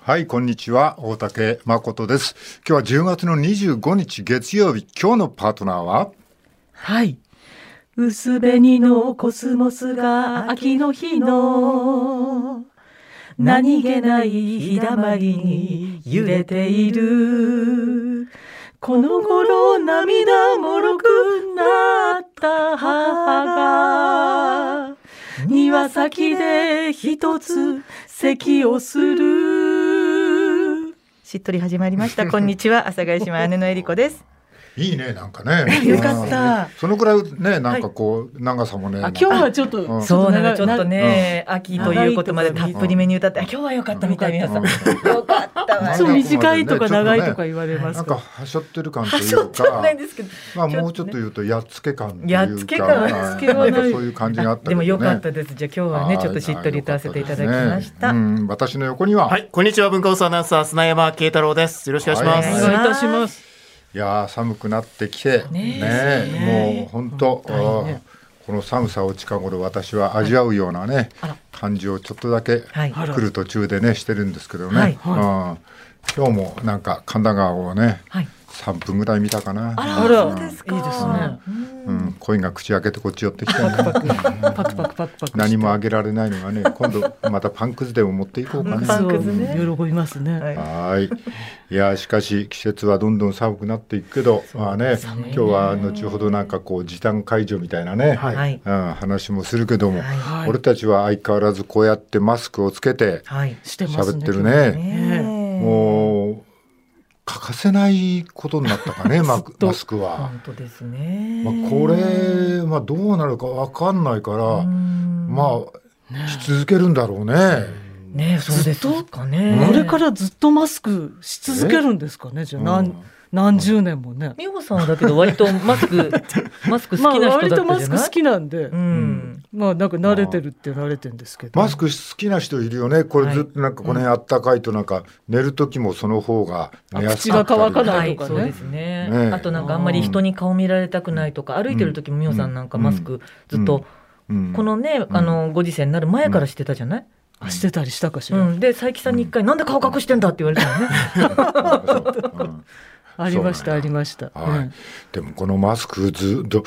はい、こんにちは。大竹誠です。今日は10月の25日月曜日。今日のパートナーは、 はい。薄紅のコスモスが秋の日の何気ない日だまりに揺れている。この頃涙もろくなった母が庭先で一つ咳をする。しっとり始まりました。こんにちは、阿佐ヶ谷姉妹姉のえりこです。 いいね、なんかね。 よかった。 そのくらいね、なんかこう、長さもね。 今日はちょっと、 そうなの、ちょっとね、秋ということまでたっぷりめに歌って、今日は良かったみたい、皆さん。よかったわ。 そう、短いとか長いとか言われますなんかはしょってる感というか。 はしょってないんですけど。 まあもうちょっと言うとやっつけ感というか。 やっつけ感。 そういう感じがあったけどね。 でも良かったです。じゃあ今日はね、ちょっとしっとり歌わせていただきました。 私の横には。 はい、こんにちは、文化放送アナウンサー砂山慶太郎です。よろしくお願いします。 お願いいたします。 いや寒くなってきてね、もう本当、この寒さを近頃私は味わうようなね、感じをちょっとだけ来る途中でねしてるんですけどね、今日もなんか神田川をね、3分ぐらい見たかな。 あら、いいですね。 恋が口開けてこっち寄ってきたね。 パクパク何もあげられないのがね、今度またパンくずでも持っていこうかね。 パンくずね、喜びますね。 はい。いやしかし季節はどんどん寒くなっていくけど、まあね、今日は後ほどなんかこう時短解除みたいなね、話もするけども、俺たちは相変わらずこうやってマスクをつけて喋ってるね。もう欠かせないことになったかね、マスクは。 本当ですね。 これ、どうなるか分かんないから、し続けるんだろうね。 ね、そうですかね。 これからずっとマスクし続けるんですかね、じゃあ何十年もね。 美穂さんはだけど割とマスク好きな人だったじゃない。 割とマスク好きなんで、なんか慣れてるって慣れてるんですけど。 マスク好きな人いるよね。これずっとなんかこの辺あったかいとなんか寝る時もその方が寝やすかったり。 口が乾かないとかね。 そうですね。あとなんかあんまり人に顔見られたくないとか、歩いてる時も美穂さんなんかマスクずっとこのねご時世になる前からしてたじゃない。 してたりしたかしら。 で佐伯さんに一回なんで顔隠してんだって言われたのね。 ありましたありました。 でもこのマスクずっと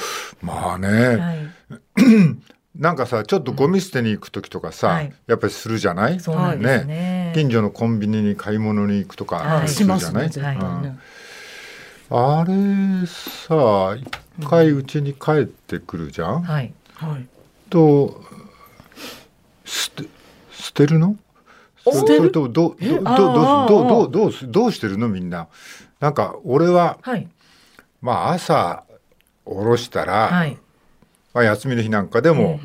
なんかさちょっとゴミ捨てに行く時とかさ、やっぱりするじゃない。 そうなんですね。 近所のコンビニに買い物に行くとかするじゃない。あれさ一回うちに帰ってくるじゃん。と捨てるの？それとどうしてるのみんな。なんか俺は、朝下ろしたら、休みの日なんかでも、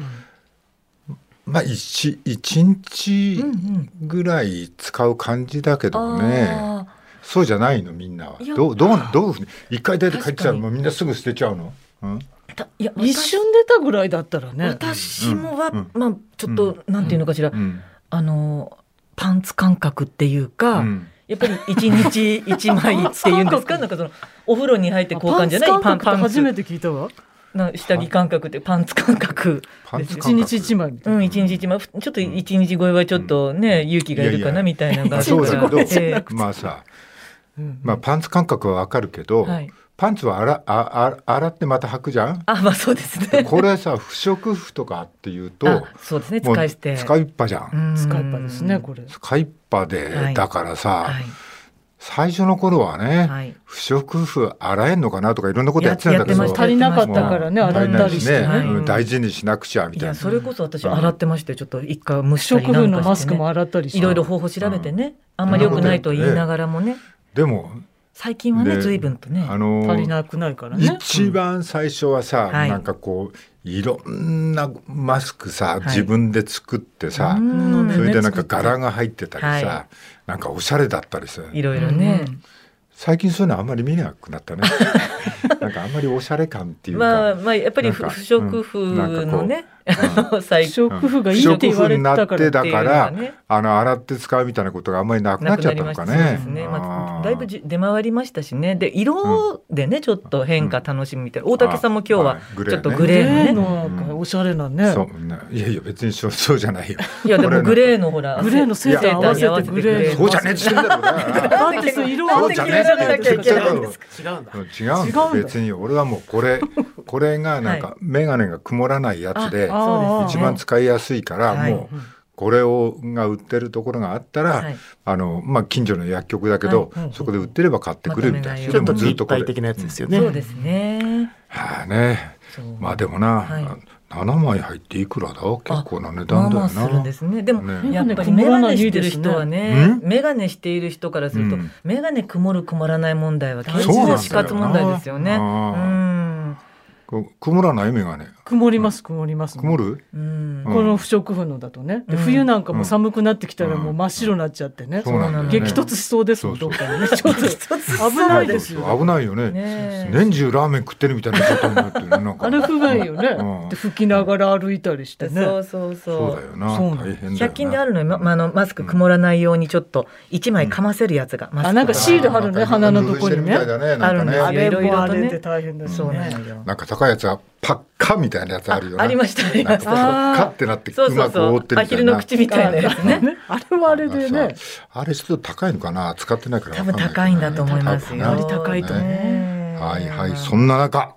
一日ぐらい使う感じだけどね。そうじゃないのみんなは。どう一回出て帰っちゃうのみんなすぐ捨てちゃうの？ 一瞬出たぐらいだったらね。 私もはちょっとなんていうのかしら、パンツ感覚っていうか。やっぱり一日一枚っていうんですか。なんかそのお風呂に入って交換じゃないパンツ。 初めて聞いたわ。 下着感覚ってパンツ感覚。 一日一枚。 一日一枚。ちょっと一日超えはちょっとね勇気がいるかなみたいなのが。 そうだけど、パンツ感覚はわかるけど。パンツは洗ってまた履くじゃん。 そうですね。 これさ不織布とかっていうとそうですね、使いっぱじゃん。 使いっぱですねこれ。 使いっぱでだからさ、最初の頃はね、不織布洗えんのかなとかいろんなことやってたんだけど、 足りなかったからね洗ったりしてね、 大事にしなくちゃみたいな。 それこそ私洗ってまして、ちょっと一回蒸したりなんかしてね。 不織布のマスクも洗ったりして、 いろいろ方法調べてね、あんまり良くないと言いながらもね。 でも最近はね随分とね足りなくないからね。 一番最初はさ、なんかこういろんなマスクさ、自分で作ってさ、それでなんか柄が入ってたりさ、なんかおしゃれだったりさ、 いろいろね。 最近そういうのあんまり見なくなったね。なんかあんまりおしゃれ感っていうか、 やっぱり不織布のね不織布がいいって言われたからだから洗って使うみたいなことがあんまりなくなっちゃったのかね。 そうですね、だいぶ出回りましたしね。で色でねちょっと変化楽しみみたいな。大竹さんも今日はちょっとグレーのね、おしゃれなね。 いやいや別にそうじゃないよ。 いやでもグレーのほらグレーのセーター合わせてグレー。 そうじゃねえって言ってんだろうな。 だってそう色合わせてグレーじゃなきゃいけないんですか。 違うんだ。別に俺はもうこれがなんか眼鏡が曇らないやつで一番使いやすいからもうこれが売ってるところがあったら近所の薬局だけどそこで売ってれば買ってくるみたいな。 ちょっと立体的なやつですよね。 そうですね。 まあでもな7枚入っていくらだ結構な値段だよな。 するんですね。でもやっぱりメガネしてる人はね、メガネしている人からするとメガネ曇る曇らない問題は結構死活問題ですよね。 曇らないメガネ。 曇ります曇ります。 曇る？ この不織布のだとね。冬なんかも寒くなってきたらもう真っ白になっちゃってね。激突しそうですもんどっかでね。ちょっと危ないですよ。 危ないよね。年中ラーメン食ってるみたいな状態になってるね。 あれ不便よね。で吹きながら歩いたりしてね。 そうだよな。大変だよな。 100均であるのよ。マスク曇らないようにちょっと1枚かませるやつが。 なんかシール貼るね鼻のとこにね。 あるんですよ。 あれもあれで大変だそうなんよ。 なんか高いやつはパッカみたいなやつあるよね。 ありましたね。 パッってなってうまく覆ってるみたいな。 アヒルの口みたいなやつね。 あれはあれでね。 あれちょっと高いのかな。使ってないから多分高いんだと思いますよ。 より高いとね。 はいそんな中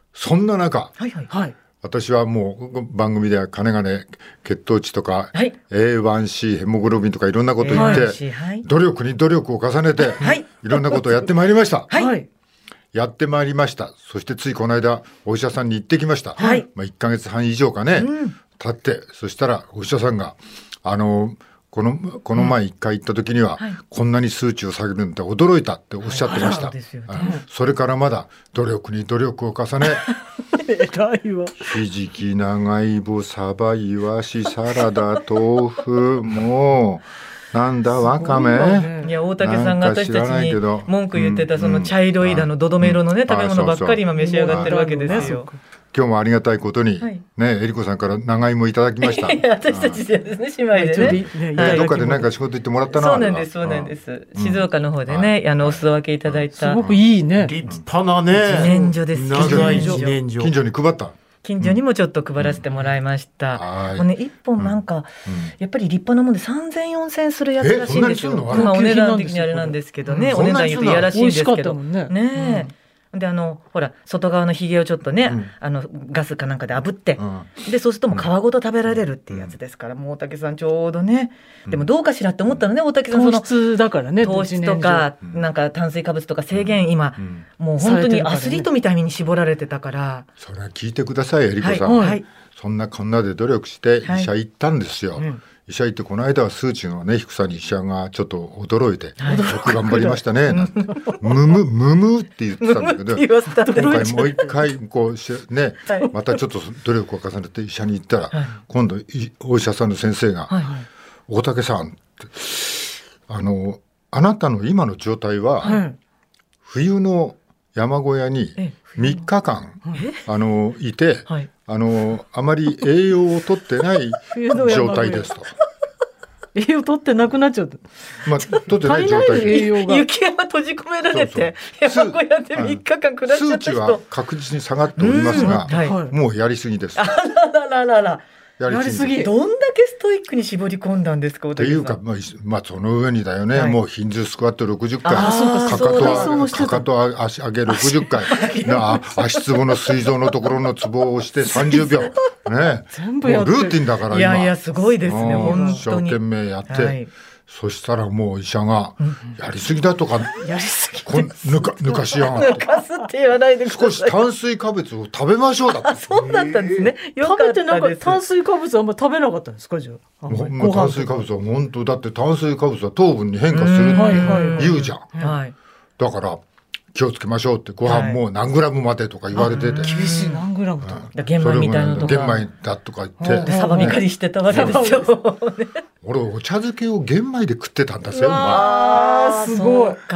私はもう番組では金がね血糖値とか A1C ヘモグロビンとかいろんなこと言って努力に努力を重ねていろんなことをやってまいりました。やってまいりました。そしてついこの間お医者さんに行ってきました。1ヶ月半以上かね経ってそしたらお医者さんがこの前1回行った時にはこんなに数値を下げるんだ驚いたっておっしゃってました。それからまだ努力に努力を重ね偉いわ。 ひじき長いぼサバイワシサラダ豆腐もなんだわかめ。 いや大竹さんが私たちに文句言ってたその茶色いどどめ色のね食べ物ばっかり今召し上がってるわけですよ。 今日もありがたいことにねえりこさんから長芋いただきました。 私たちですね姉妹でね。 どっかで何か仕事行ってもらったな。 そうなんです静岡の方でねお裾分けいただいたすごくいいね立派なね自然薯です。 長い自然薯近所に配った。 近所にもちょっと配らせてもらいました。もうね1本なんかやっぱり立派なもんで3000、4000円するやつらしいんですよ。まあお値段的にあれなんですけどね。お値段言うといやらしいんですけどね。でほら外側のひげをちょっとねガスかなんかで炙ってでそうするともう皮ごと食べられるっていうやつですからもう大竹さんちょうどねでもどうかしらって思ったのね大竹さん糖質だからね糖質とかなんか炭水化物とか制限今もう本当にアスリートみたいに絞られてたからそれは聞いてくださいえりこさん。そんなこんなで努力して医者行ったんですよ。医者行ってこの間は数値のね低さに医者がちょっと驚いてよく頑張りましたねなんてムムって言ってたんだけど今回もう一回こうねまたちょっと努力を重ねて医者に行ったら今度お医者さんの先生が大竹さんあなたの今の状態は冬の山小屋に3日間いてあまり栄養をとってない状態ですと。 栄養取ってなくなっちゃう。 取ってない状態栄養が雪山閉じ込められて山小屋で3日間暮らしちゃった人。 数値は確実に下がっておりますがもうやりすぎです。 あらららやりすぎ。 どんだけストイックに絞り込んだんですか。 っていうかその上にだよねもうヒンズースクワット60回かかと足上げ60回足つぼの膵臓のところのツボを押して30秒ね全部やってもうルーティンだから今いやすごいですね本当に一生懸命やってそしたらもう医者がやりすぎだとか抜かしやがって抜かすって言わないでください。 少し炭水化物を食べましょうだって。 そうだったんですね。 食べてなんか炭水化物あんま食べなかったんですかじゃあ。 炭水化物は本当だって炭水化物は糖分に変化するって言うじゃん。だから気をつけましょうってご飯も何グラムまでとか言われてて、 厳しい何グラムとか玄米みたいなのとか玄米だとか言ってサバみかりしてたわけですよ。 俺お茶漬けを玄米で食ってたんだぜ。 すごい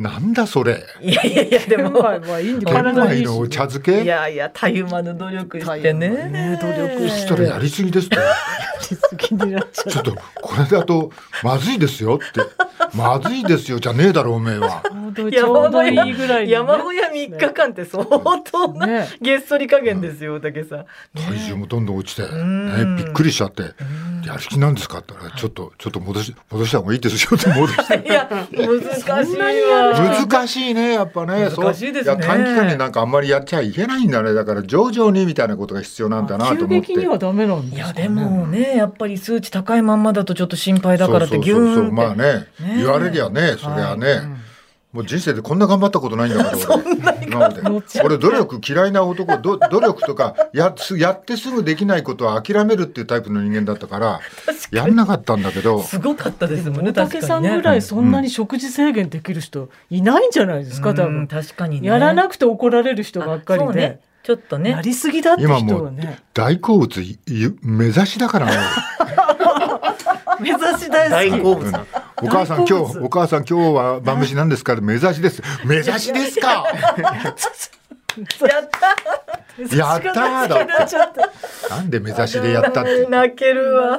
なんだそれ。 いやでも玄米のお茶漬け。 いやたゆまぬ努力してね。 努力したらやりすぎですって。 やりすぎになっちゃう。 ちょっとこれだとまずいですよって。まずいですよじゃねえだろおめえは。 ちょうどいいぐらい、ね、 山小屋3日間って相当なげっそり加減ですよ、大竹さん。 体重もどんどん落ちて、びっくりしちゃって、やる気なんですかって言ったら、ちょっと戻した方がいいですよって戻して。 いや難しいわ。 難しいねやっぱね。 難しいですね。 いや短期間になんかあんまりやっちゃいけないんだね。だから徐々にみたいなことが必要なんだなと思って。 急激にはダメなんですかね。 いやでもねやっぱり数値高いまんまだとちょっと心配だからってギューンって。 そうまあね言われりゃねそれはね。もう人生でこんな頑張ったことないんだから俺努力嫌いな男努力とかやってすぐできないことは諦めるっていうタイプの人間だったからやんなかったんだけど。 すごかったですもんね。 大竹さんぐらいそんなに食事制限できる人いないんじゃないですか多分。 確かにね。 やらなくて怒られる人ばっかりで、 ちょっとねやりすぎだって人はね。今もう大好物目指しだからね。 目指し大好き。 お母さん今日は晩飯なんですか。目指しです。目指しですか。やったーだって。なんで目指しでやったって。 泣けるわ。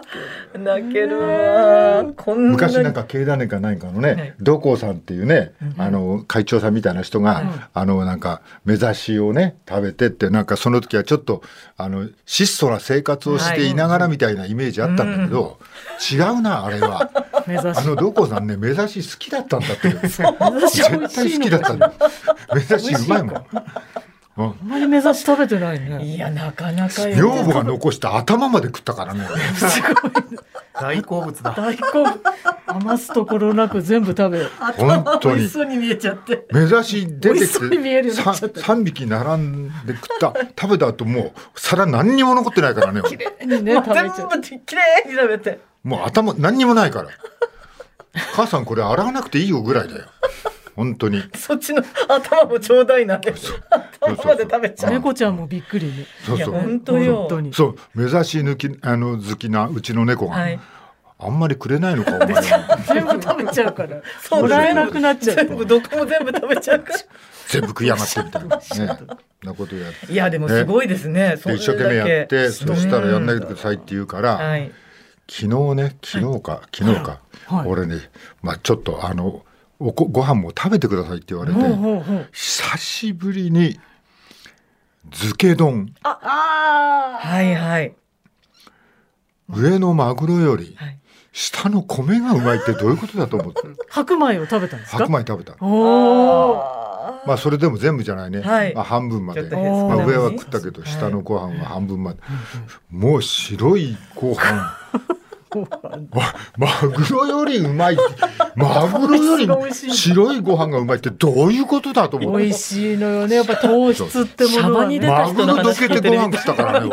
昔なんか経団連か何かのね、土光さんっていうね、会長さんみたいな人が、なんか目指しをね食べてって、なんかその時はちょっと質素な生活をしていながらみたいなイメージあったんだけど、違うなあれは。土光さんね目指し好きだったんだって。絶対好きだったんだ。目指しうまいもん。 あんまり目指し食べてないね。 いやなかなか女房が残した頭まで食ったからね。 すごい。 大好物だ。 大好物。余すところなく全部食べる。 本当に。 美味しそうに見えちゃって。 目指し出てきて3匹並んで食べた後もう皿何にも残ってないからね。 綺麗にね食べちゃう。 全部綺麗に食べて。 もう頭何にもないから。母さんこれ洗わなくていいよぐらいだよ。本当に。 そっちの頭もちょうだいなって。頭まで食べちゃう。 猫ちゃんもびっくりね。 いや本当よ。 そう目指し好きなうちの猫が、あんまりくれないのかお前。 全部食べちゃうから。もらえなくなっちゃう。 全部どこも全部食べちゃうから。 全部食いやがってみたいなね。なことやって。 いやでもすごいですね。 一生懸命やってそしたらやんないでくださいって言うから。昨日俺ねちょっとご飯も食べてくださいって言われて、久しぶりに漬け丼。 はいはい。 上のマグロより下の米がうまいってどういうことだと思って。 白米を食べたんですか。 白米食べた。それでも全部じゃないね。半分まで。上は食ったけど下のご飯は半分まで。もう白いご飯。マグロよりうまい。マグロより白いご飯がうまいってどういうことだと思って。 美味しいのよね。やっぱ糖質ってものはね。 マグロどけてご飯食ったからね。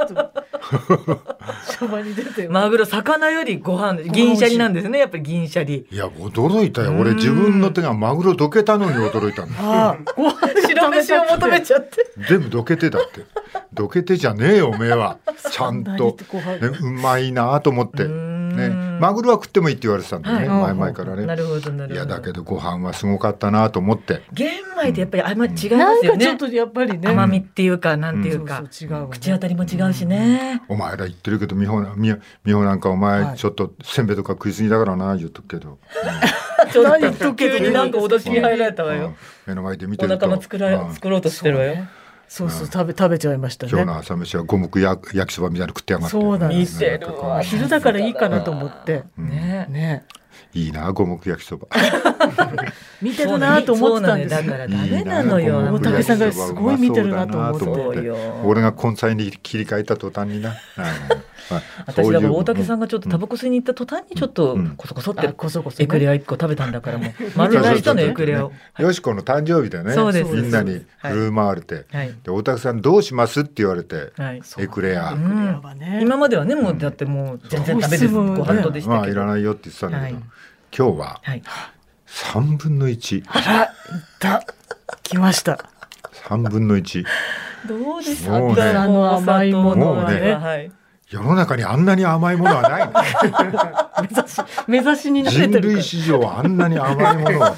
マグロ魚よりご飯銀シャリなんですね。やっぱり銀シャリ。 いや驚いたよ。俺自分の手がマグロどけたのに驚いたんだ。 白飯を求めちゃって。 全部どけてだって。どけてじゃねえよおめえは。ちゃんとうまいなと思って。マグロは食ってもいいって言われてたんだよね、前々からね。 なるほどなるほど。 いやだけどご飯はすごかったなと思って。 玄米ってやっぱりあんま違いますよね。 なんかちょっとやっぱりね甘みっていうかなんていうか、口当たりも違うしね。 お前ら言ってるけど美穂なんかお前ちょっとせんべいとか食いすぎだからな言うとくけど。 何言っとくけどになんか脅しに入られたわよ。 目の前で見てると。 お腹も作ろうとしてるわよ。 そう食べちゃいましたね。 今日の朝飯は五目焼きそばみたいな食ってやがって。 そうなんです。見てるわ。 昼だからいいかなと思って。ね。 いいな五目焼きそば。 見てるなと思ってたんですよ。 だからダメなのよ。 大竹さんがすごい見てるなと思って。 俺が根菜に切り替えた途端にな。 私だから大竹さんがちょっとタバコ吸いに行った途端にちょっとコソコソってエクレア1個食べたんだからもう丸出したのエクレアを。 よしこの誕生日でねみんなに振る舞われて、で大竹さんどうしますって言われてエクレア。 今まではねもうだってもう全然食べずご飯とでしたけど。 いらないよって言ってたんだけど今日は3分の1。 来ました。 3分の1。 どうですか。 甘いものはね。 世の中にあんなに甘いものはない。 目指しになれてる。 人類史上あんなに甘いものは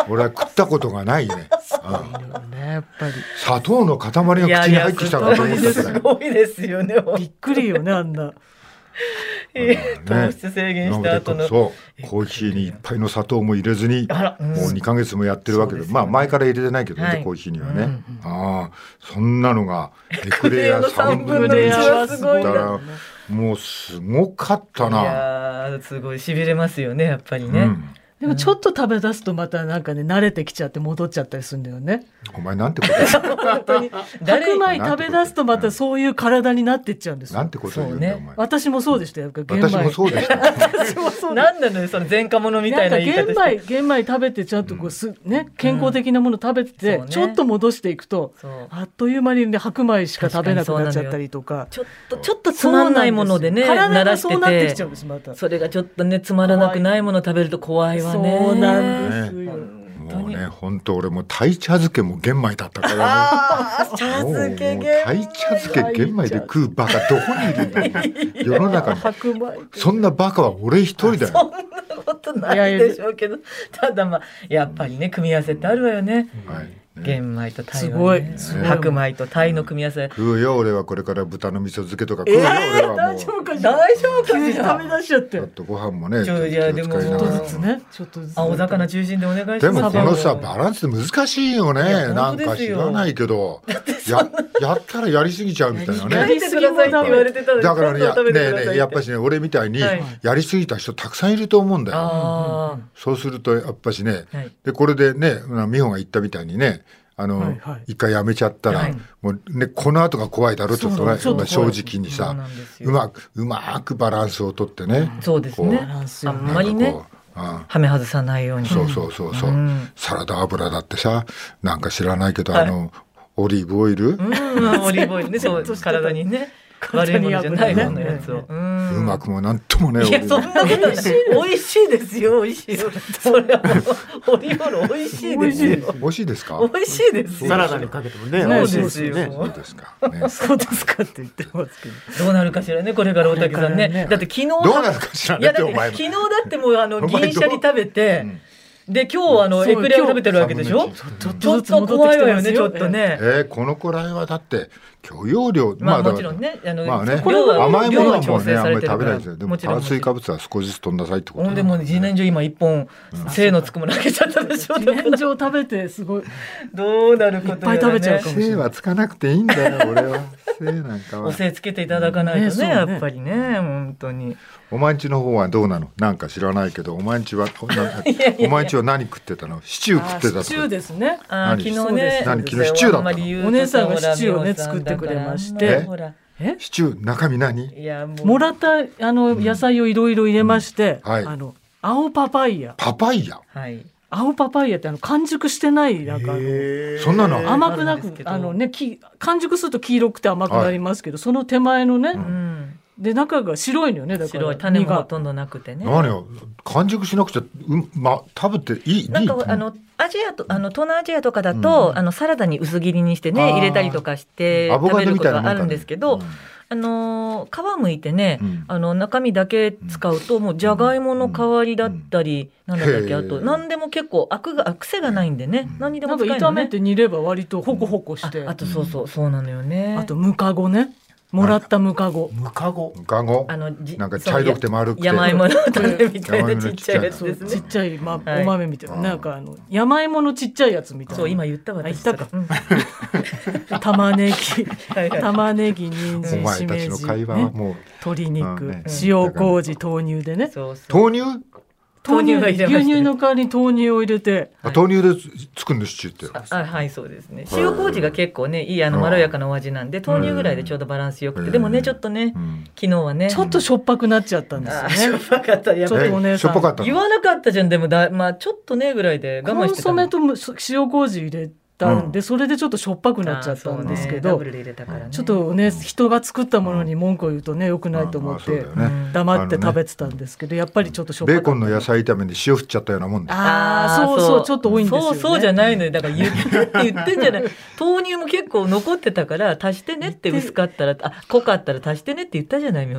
俺は食ったことがないね。 やっぱり砂糖の塊が口に入ってきたかと思ったすごいですよね。 びっくりよね、あんな。 糖質制限した後のそうコーヒーにいっぱいの砂糖も入れずにもう2ヶ月もやってるわけで、まあ前から入れてないけどね、コーヒーにはね、そんなのがエクレア3分の1だったらもうすごかったな。 いやすごいしびれますよね、やっぱりね。 でもちょっと食べ出すとまたなんかね、慣れてきちゃって戻っちゃったりするんだよね。 お前なんてことだ本当に白米食べ出すとまたそういう体になってっちゃうんですよ。 なんてこと言うんだよ、お前。 私もそうでしたよ。 私もそうでした。 なんなのよその前科者みたいな言い方して。 玄米食べてちゃんとこうね、健康的なもの食べてちょっと戻していくと、あっという間にね、白米しか食べなくなっちゃったりとか、 ちょっとつまんないものでね、 体がそうなってきちゃうんです。またそれがちょっとね、つまらなくないもの食べると怖いわね。 そうなんですよ。 もうね、本当俺も鯛茶漬けも玄米だったからね。 茶漬け鯛茶漬け玄米で食うバカどこにいるんだよ。世の中にそんなバカは俺一人だよ。 そんなことないでしょうけど、ただまあやっぱりね、組み合わせってあるわよね。玄米と鯛のね、白米と鯛の組み合わせ。 食うよ俺は、これから豚の味噌漬けとか食うよ俺はもう。 大丈夫かしら。食べ出しちゃって。 ご飯もね、 いやでもちょっとずつね、ちょっとずつ。 青魚中心でお願いします。 でもこのさバランス難しいよね。なんか知らないけど、やったらやりすぎちゃうみたいなね。 やりすぎもだめ。 だからね、やっぱしね、俺みたいにやりすぎた人たくさんいると思うんだよ。そうするとやっぱしね、でこれでね、美穂が言ったみたいにね。一回やめちゃったら、もうね、この後が怖いだろう、ちょっとね、正直にさ、うまくバランスをとってね。 そうですね。あんまりね、はめ外さないように。 そう。サラダ油だってさ、なんか知らないけど、オリーブオイル？ オリーブオイルね、そう、体にね。悪いものじゃないものやつを。 うまくもなんともね。 いや、そんなことない。美味しいですよ、美味しいよ。それはもうオリーブオイル美味しいですよ。 美味しいですか？ 美味しいです。 サラダにかけてもね、美味しいですよね。 そうですか。 そうですかって言ってますけど。 どうなるかしらね、これから大竹さんね。だって昨日どうなるかしらねってお前。 昨日だってもう銀シャリ食べて。で今日エクレアを食べてるわけでしょ。ちょっと怖いわよね、ちょっとね。 このくらいはだって許容量、 まあもちろんね、 これは甘いものはもうねあんまり食べないですよ。でも炭水化物は少しずつ取んなさいってこと。 でも自然薯今1本精のつくもの投げちゃったでしょ。 自然薯食べてすごいどうなることやね。 いっぱい食べちゃうかもしれない。 精はつかなくていいんだよ俺は。精なんかはお精つけていただかないとね、やっぱりね、本当に。 お前んちの方はどうなの？なんか知らないけど、お前んちはお前んちは何食ってたの？シチュー食ってたの？ シチューですね。 昨日ね、 昨日シチューだったの？ お姉さんがシチューをね作ってくれまして、 シチュー中身何？ もらった野菜をいろいろ入れまして、青パパイヤ。 パパイヤ。 青パパイヤって完熟してないなんかそんなの甘くなくね、完熟すると黄色くて甘くなりますけど、その手前のね。で中が白いのよね。だから白い種もほとんどなくてね。 何よ、完熟しなくちゃ食べていい。 なんかアジアと東南アジアとかだと、サラダに薄切りにしてね入れたりとかして食べることがあるんですけど、皮むいてね、中身だけ使うともうじゃがいもの代わりだったり、なんだっけ、あと何でも結構癖がないんでね、何にでも使えるのね。 なんか炒めて煮れば割とホコホコして、 あとそうなのよね。 あとムカゴね。もらったムカゴ。 なんか茶色くて丸くて山芋の種みたいなちっちゃいやつですね。 ちっちゃいお豆みたいな、なんか山芋のちっちゃいやつみたいな。 そう今言ったわ。 言ったか。玉ねぎ、人参、しめじ、鶏肉、塩麹、豆乳でね。豆乳が入れまして、牛乳の代わりに豆乳を入れて、 豆乳で作るのシチューって。 はい、そうですね。塩麹が結構ねいいまろやかなお味なんで、豆乳ぐらいでちょうどバランスよくて、でもねちょっとね昨日はねちょっとしょっぱくなっちゃったんですよね。 しょっぱかった。やっぱりしょっぱかった。 言わなかったじゃん。でもまあちょっとねぐらいで我慢してた。 コンソメと塩麹入れたんで、それでちょっとしょっぱくなっちゃったんですけど、ちょっとね人が作ったものに文句を言うとね良くないと思って黙って食べてたんですけど、やっぱりちょっとしょっぱかった。 ベーコンの野菜炒めに塩振っちゃったようなもんで。 そうちょっと多いんですよね。 そうじゃないのよ。だから言ってんじゃない。豆乳も結構残ってたから足してねって、薄かったら濃かったら足してねって言ったじゃない美穂さん。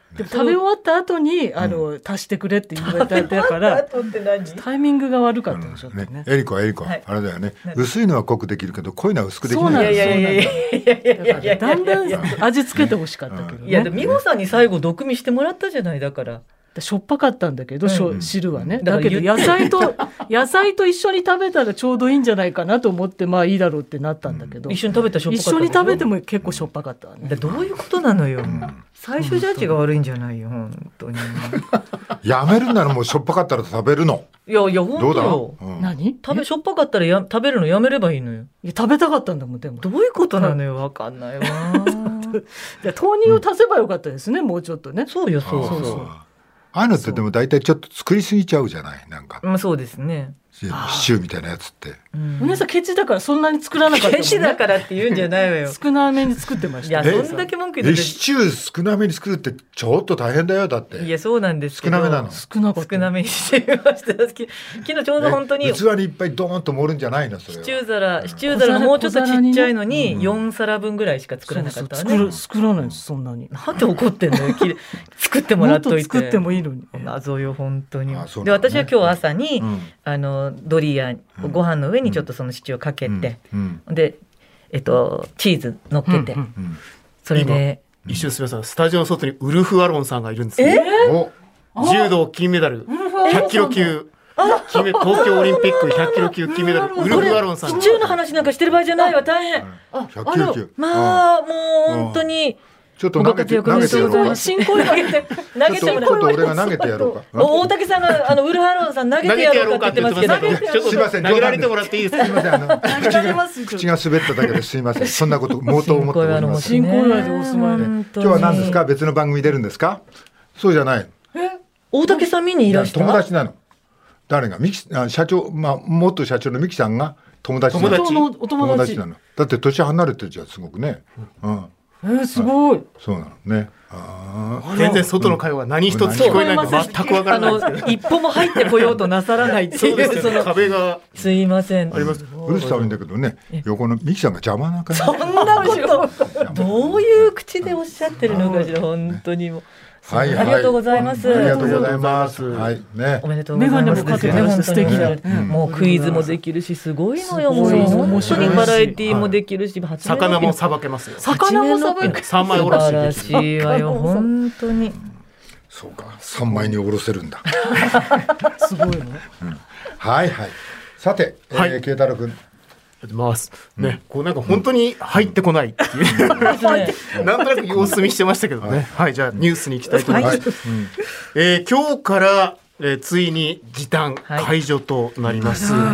でも食べ終わった後に足してくれって言われたからタイミングが悪かったんでしょうね。 エリコ、あれだよね、薄いのは濃くできるけど濃いのは薄くできない。 だんだん味付けてほしかったけどね。 いやでも美穂さんに最後毒味してもらったじゃない。だからしょっぱかったんだけど、汁はね。だけど野菜と一緒に食べたらちょうどいいんじゃないかなと思って、まあいいだろうってなったんだけど、 一緒に食べたらしょっぱかった。 一緒に食べても結構しょっぱかったわね。 どういうことなのよ、最初ジャッジが悪いんじゃないよ本当に。 やめるならもうしょっぱかったら食べるの。 いや本当よ。 何？ しょっぱかったら食べるのやめればいいのよ。 いや食べたかったんだもん。でもどういうことなのよ、わかんないわ。 豆乳を足せばよかったですね、もうちょっとね。 そうよ、そう。 ああいうのってでも大体ちょっと作りすぎちゃうじゃない、なんか。 そうですね。 シチューみたいなやつって。 お姉さんケチだからそんなに作らなかったもんね。 ケチだからって言うんじゃないわよ。 少なめに作ってました。 いやそんだけ文句言ってシチュー少なめに作るってちょっと大変だよ。だって。 いやそうなんですけど。 少なめなの。 少なめにしてみました。昨日ちょうど本当に器にいっぱいドーンと盛るんじゃないの。それはシチュー皿のもうちょっとちっちゃいのに4皿分ぐらいしか作らなかったわね。 作らないですそんなに。 なんで怒ってんのよ。作ってもらっといて。 作ってもいいのに。 謎よ本当に。で私は今日朝にドリアご飯の上にちょっとそのシチューをかけて、でチーズ乗っけて、それで一瞬すみません、スタジオの外にウルフ・アロンさんがいるんですね。柔道金メダル100キロ級東京オリンピック100キロ級金メダルウルフ・アロンさん。 シチューの話なんかしてる場合じゃないわ。大変。 100キロ級。 まあもう本当に。 ちょっと投げてやろうか。 進行投げてちょっと俺が投げてやろうか。 大竹さんがウルフ・アロンさん投げてやろうかって言ってますけど、 すいません、 投げられてもらっていいですか。 すいません、口が滑っただけですいません。そんなこともうと思っております。 進行内でお住まいで。 今日は何ですか。別の番組出るんですか。そうじゃない。 大竹さん見にいらした。 友達なの。誰が社長、元社長の三木さんが友達なの。だって年離れてるじゃん、すごくね。 すごい。 そうなのね。 全然外の会話何一つ聞こえないの全くわからないですけど、 一歩も入ってこようとなさらないっていうその壁がすいませんあります。 うるさいんだけどね、横のミキさんが邪魔な感じ。 そんなことどういう口でおっしゃってるのかしら本当にも。ありがとうございます。 ありがとうございます。はいね。 おめでとうございます。メガネもかけてね、素敵な。もうクイズもできるしすごいのよ。もう本当にバラエティーもできるし、 魚もさばけますよ。 魚もさばけ。 3枚おろし。 素晴らしいわよ本当に。 そうか、3枚におろせるんだ。 すごいね。 はいはい。さて、慶太郎君。 ますね、こうなんか本当に入ってこないっていう、なんとなく様子見してましたけどね。はい、じゃあニュースに行きたいと思います。今日から、ついに時短解除となります。はい、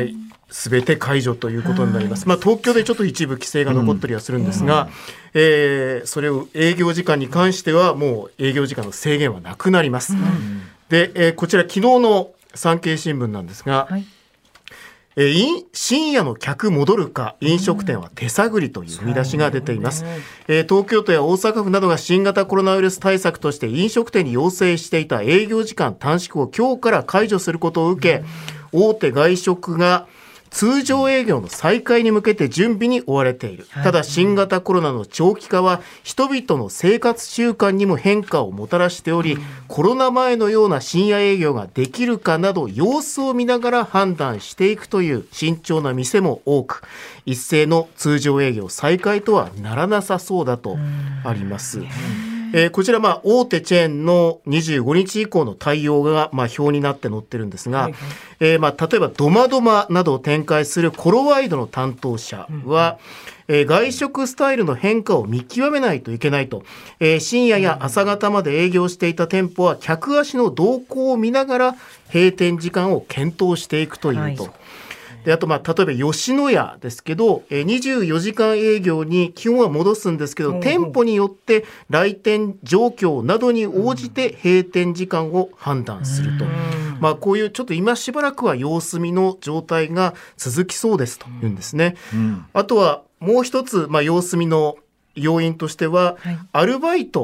すべて解除ということになります。東京でちょっと一部規制が残ったりはするんですが、それを営業時間に関してはもう営業時間の制限はなくなります。で、こちら昨日の産経新聞なんですが、深夜の客戻るか飲食店は手探りという見出しが出ています。東京都や大阪府などが新型コロナウイルス対策として飲食店に要請していた営業時間短縮を今日から解除することを受け、大手外食が通常営業の再開に向けて準備に追われている。ただ新型コロナの長期化は人々の生活習慣にも変化をもたらしており、コロナ前のような深夜営業ができるかなど様子を見ながら判断していくという慎重な店も多く、一斉の通常営業再開とはならなさそうだとあります。こちら大手チェーンの25日以降の対応が表になって載ってるんですが、例えばドマドマなどを展開するコロワイドの担当者は、外食スタイルの変化を見極めないといけないと、深夜や朝方まで営業していた店舗は客足の動向を見ながら閉店時間を検討していくというと。であと例えば吉野家ですけど、24時間営業に基本は戻すんですけど、店舗によって来店状況などに応じて閉店時間を判断すると。こういうちょっと今しばらくは様子見の状態が続きそうですというんですね。あとはもう一つ様子見の要因としては、アルバイト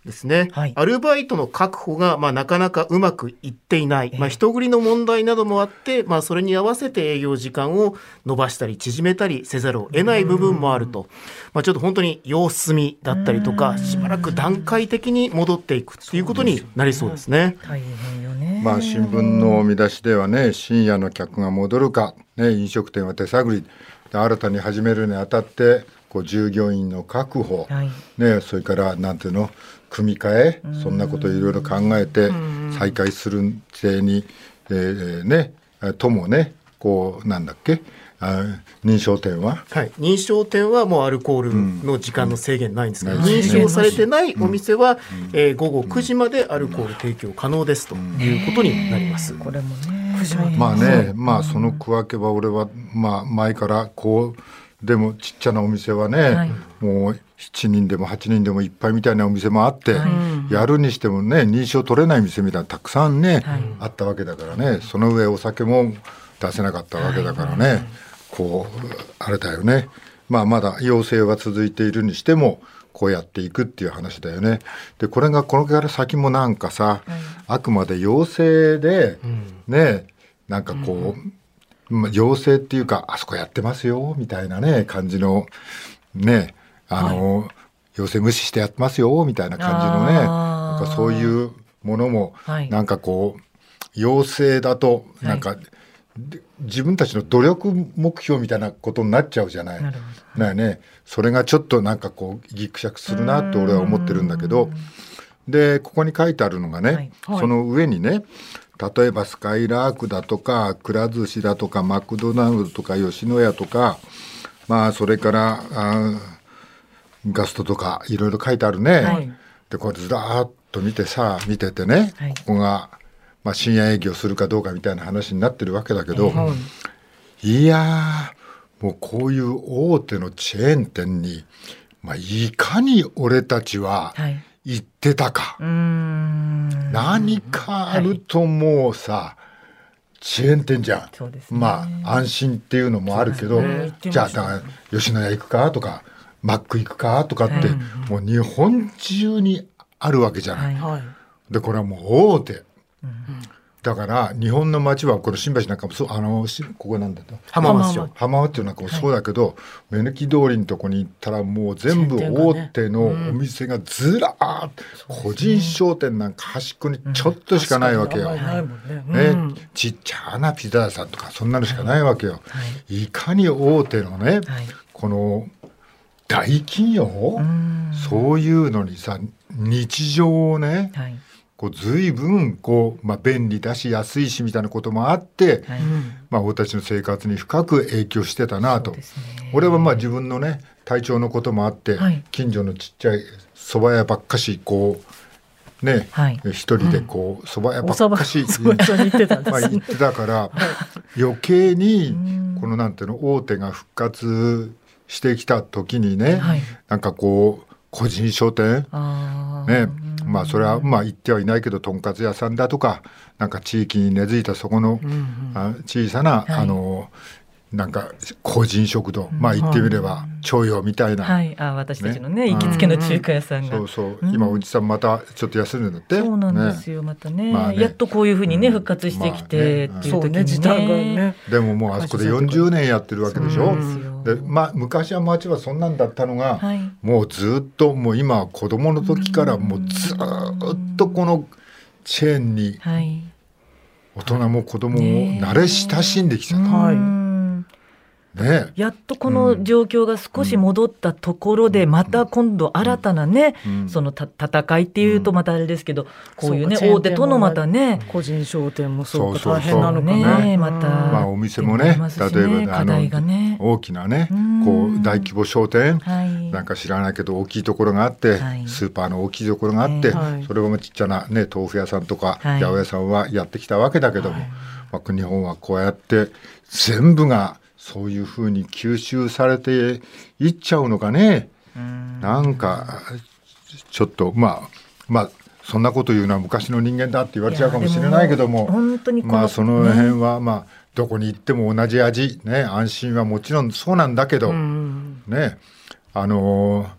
ですね、 はい、 アルバイトの確保がなかなかうまくいっていない、人繰りの問題などもあって、それに合わせて営業時間を伸ばしたり縮めたりせざるを得ない部分もあると、ちょっと本当に様子見だったりとか、しばらく段階的に戻っていくということになりそうですね。 大変よね。 新聞の見出しではね、深夜の客が戻るか、飲食店は手探り、新たに始めるにあたって従業員の確保、はい、それからなんていうの組み替え、そんなことをいろいろ考えて再開するせいに、ともねなんだっけ、認証店は、 はい、認証店はもうアルコールの時間の制限ないんですが、認証されてないお店は、午後9時までアルコール提供可能ですということになります。 これもね、 その区分けは俺は前からでもちっちゃなお店はね、はい、もう7人でも8人でもいっぱいみたいなお店もあって、はい、やるにしてもね認証取れない店みたいなたくさんね、はい、あったわけだからね、その上お酒も出せなかったわけだからね、あれだよね、まだ要請は続いているにしてもやっていくっていう話だよね。でこれから先もなんかさ、あくまで要請で、なんか要請っていうかあそこやってますよみたいなね感じのね、要請無視してやってますよみたいな感じのね、なんかそういうものも、なんか要請だとなんか、自分たちの努力目標みたいなことになっちゃうじゃない。ね、それがちょっとなんかぎくしゃくするなと俺は思ってるんだけど、でここに書いてあるのがね、その上にね、例えばスカイラークだとかくら寿司だとかマクドナルドとか吉野家とか、それからガストとかいろいろ書いてあるね、でこれずらーっと見ててね、ここが、深夜営業するかどうかみたいな話になってるわけだけど、いやーもうこういう大手のチェーン店に、いかに俺たちは行ってたか、何かあるともうさ、チェーン店じゃん、安心っていうのもあるけど、じゃあだから吉野家行くかとかマック行くかとかって、もう日本中にあるわけじゃない、でこれはもう大手、だから日本の街はこの新橋なんかもそう、ここなんだと浜松町なんかもそうだけど、目抜き通りのとこに行ったらもう全部大手のお店がずらーっと、個人商店なんか端っこにちょっとしかないわけよ、ちっちゃなピザ屋さんとかそんなのしかないわけよ、いかに大手のね、この大企業、そういうのにさ日常をね、随分便利だし安いしみたいなこともあって、俺たちの生活に深く影響してたなと、俺は自分のね体調のこともあって、近所のちっちゃい蕎麦屋ばっかし一人で蕎麦屋ばっかし行ってたから、余計にこのなんていうの大手が復活してきた時にね、なんか個人商店ね、それは言ってはいないけどとんかつ屋さんだとか、なんか地域に根付いたそこの、小さな、なんか個人食堂、言ってみれば徴用みたいな、 私たちのね行きつけの中華屋さんが、 今おじさんまたちょっと休んでるんだって。 そうなんですよ、またね、やっとこういうふうにね復活してきてっていう時にね、 でももうあそこで40年やってるわけでしょ。で昔は街はそんなんだったのが、もうずっともう今は子供の時からもうずっとこのチェーンに大人も子供も慣れ親しんできたと。 やっとこの状況が少し戻ったところで、また今度新たなね、その戦いっていうとまたあれですけど、こういうね大手とのまたね個人商店もそうか大変なのかね、 またお店もね、例えば大きなね大規模商店なんか知らないけど大きいところがあって、スーパーの大きいところがあって、それをちっちゃなね豆腐屋さんとか八百屋さんはやってきたわけだけども、日本はこうやって全部がそういうふうに吸収されていっちゃうのかね。なんかちょっとそんなこと言うのは昔の人間だって言われちゃうかもしれないけども、その辺はどこに行っても同じ味ね、安心はもちろんそうなんだけど、ね、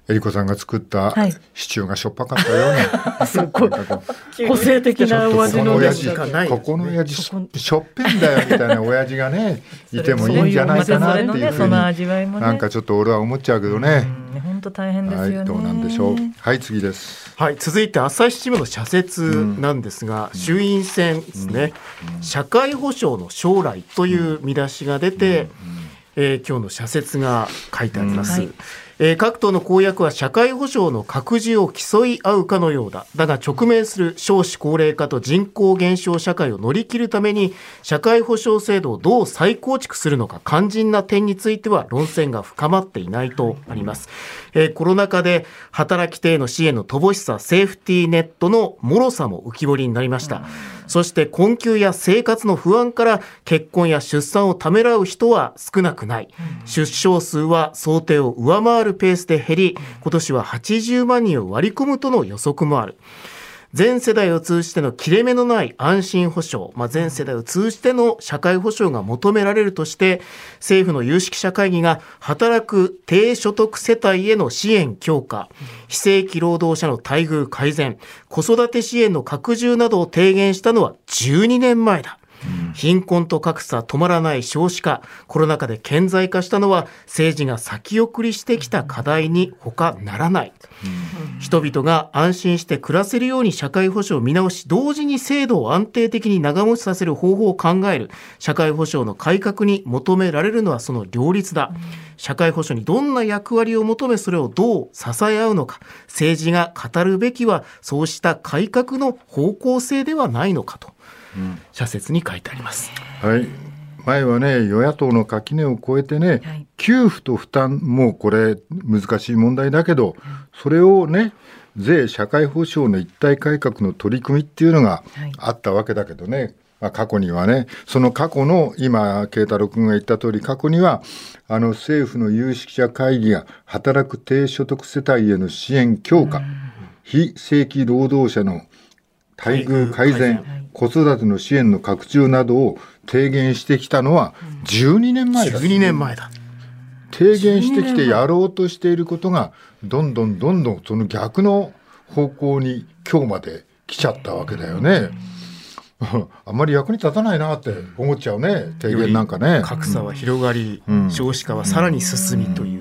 えりこさんが作ったシチューがしょっぱかったような、 すごい個性的なお味のですかね。ここの親父しょっぺんだよみたいな親父がねいてもいいんじゃないかなっていうふうになんかちょっと俺は思っちゃうけどね。 本当大変ですよね。 どうなんでしょう。はい次です。 はい、続いて朝日新聞の社説なんですが、衆院選ですね、社会保障の将来という見出しが出て、今日の社説が書いてあります。各党の公約は社会保障の拡充を競い合うかのようだ。だが直面する少子高齢化と人口減少社会を乗り切るために社会保障制度をどう再構築するのか肝心な点については論戦が深まっていないとあります。コロナ禍で働き手への支援の乏しさ、セーフティーネットの脆さも浮き彫りになりました。そして困窮や生活の不安から結婚や出産をためらう人は少なくない。出生数は想定を上回るペースで減り、今年は80万人を割り込むとの予測もある。全世代を通じての切れ目のない安心保障、全世代を通じての社会保障が求められるとして、政府の有識者会議が働く低所得世帯への支援強化、非正規労働者の待遇改善、子育て支援の拡充などを提言したのは12年前だ。貧困と格差、止まらない少子化、コロナ禍で顕在化したのは政治が先送りしてきた課題に他ならない。人々が安心して暮らせるように社会保障を見直し、同時に制度を安定的に長持ちさせる方法を考える。社会保障の改革に求められるのはその両立だ。社会保障にどんな役割を求め、それをどう支え合うのか、政治が語るべきはそうした改革の方向性ではないのかと社説に書いてあります。 はい、前はね与野党の垣根を越えてね、給付と負担もこれ難しい問題だけど、それをね税社会保障の一体改革の取り組みっていうのがあったわけだけどね、過去にはね、その過去の今慶太郎君が言った通り、過去には政府の有識者会議が働く低所得世帯への支援強化、非正規労働者の待遇改善、子育ての支援の拡充などを提言してきたのは12年前だ。 12年前だ。 提言してきてやろうとしていることがどんどんその逆の方向に今日まで来ちゃったわけだよね。あんまり役に立たないなって思っちゃうね、提言なんかね。 格差は広がり、少子化はさらに進みという、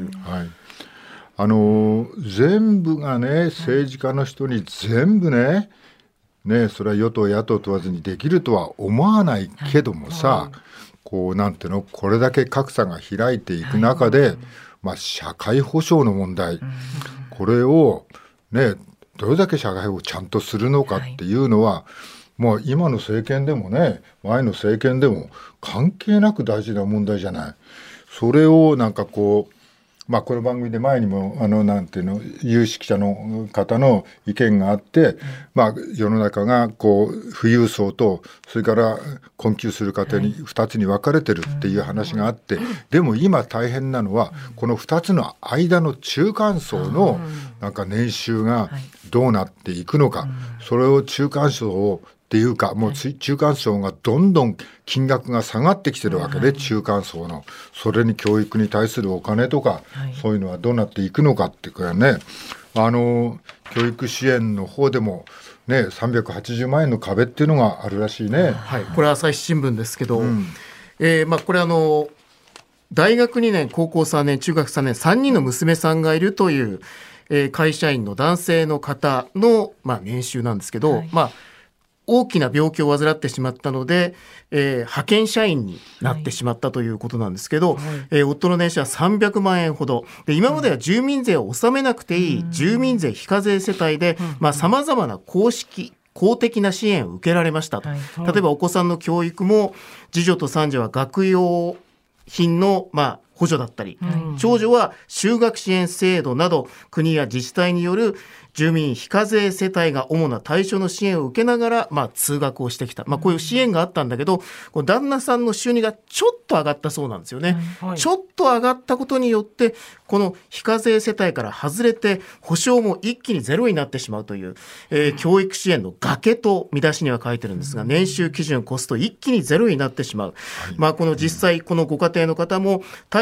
全部がね政治家の人に全部ねそれは与党野党問わずにできるとは思わないけどもさ、こうなんていうの、これだけ格差が開いていく中で、社会保障の問題、これをねどれだけ社会保障をちゃんとするのかっていうのは、もう今の政権でもね前の政権でも関係なく大事な問題じゃない。それをなんかこうこの番組で前にもなんていうの有識者の方の意見があって、世の中がこう富裕層とそれから困窮する家庭に2つに分かれてるっていう話があって、でも今大変なのはこの2つの間の中間層のなんか年収がどうなっていくのか、それを中間層をっていうかもう中間層がどんどん金額が下がってきてるわけで、中間層のそれに教育に対するお金とか、そういうのはどうなっていくのかっていうかね、教育支援の方でもね380万円の壁っていうのがあるらしいね。 これは朝日新聞ですけど、これ大学2年高校3年中学3年3人の娘さんがいるという、会社員の男性の方の、年収なんですけど、大きな病気を患ってしまったので、派遣社員になってしまったということなんですけど、夫の年収は300万円ほどで、今までは住民税を納めなくていい住民税非課税世帯でさまざまな公的な支援を受けられましたと。例えばお子さんの教育も次女と三女は学用品の補助だったり、長女は就学支援制度など国や自治体による住民非課税世帯が主な対象の支援を受けながら、通学をしてきた、こういう支援があったんだけど、この旦那さんの収入がちょっと上がったそうなんですよね。ちょっと上がったことによってこの非課税世帯から外れて保障も一気にゼロになってしまうという、教育支援の崖と見出しには書いてるんですが、年収基準コスト一気にゼロになってしまう、この実際このご家庭の方も対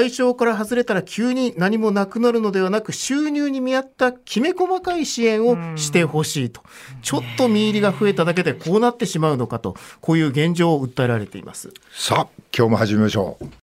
対象から外れたら急に何もなくなるのではなく、収入に見合ったきめ細かい支援をしてほしいと。ちょっと見入りが増えただけでこうなってしまうのかと、こういう現状を訴えられています。 さあ今日も始めましょう。